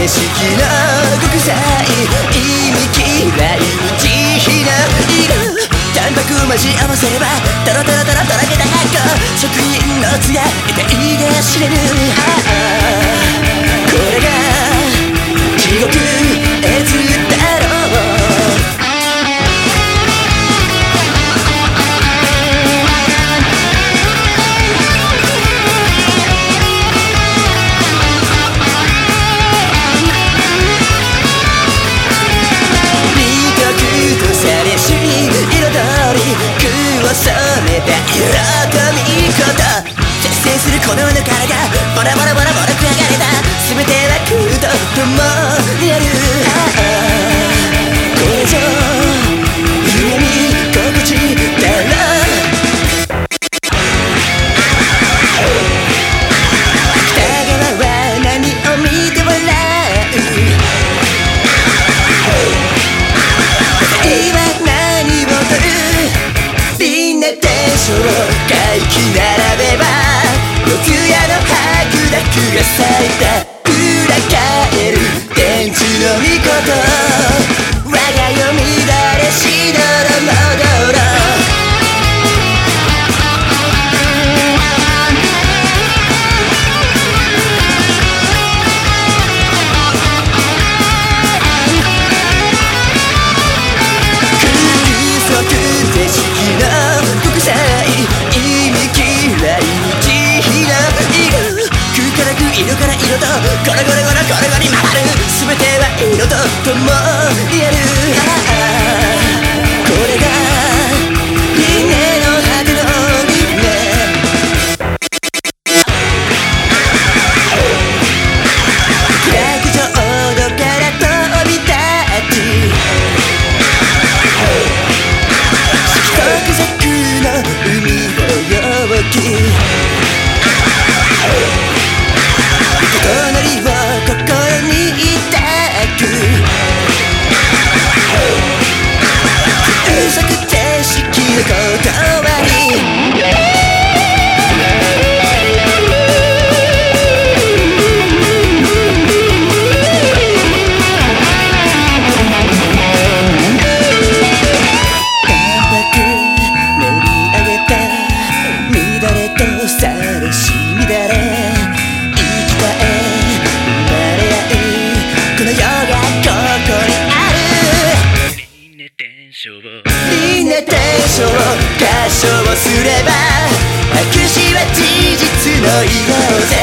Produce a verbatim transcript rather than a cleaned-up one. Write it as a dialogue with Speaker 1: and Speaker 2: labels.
Speaker 1: 景色の極彩意味嫌い無慈悲な色淡白交わせればトロトロトロとろけた発酵職人の艶痛いが知れぬこれが地獄絵図だろう美徳とされし彩り空を染めた色と見事節制するこの世の体がボラボラボラボラく上がれた全ては空と共にあるこれぞ夢見心地だろ北側は何を見て笑う今何を取るみんなテンションを回帰並べば四谷の白濁が咲いた裏返る天地の御事我が世乱れしどろ戻ろ空足景色の極彩意味嫌い無慈悲な色空からく色から色とゴロゴロゴロゴロゴロに回る全ては色と共にあるこれが人間の果ての夢落上土から飛び立ち色色の海を泳ぎ隣を心に抱く風速景色の断り淡白練り上げた乱れとされし乱れみんなテンションを合唱すれば白紙は事実の色ぜ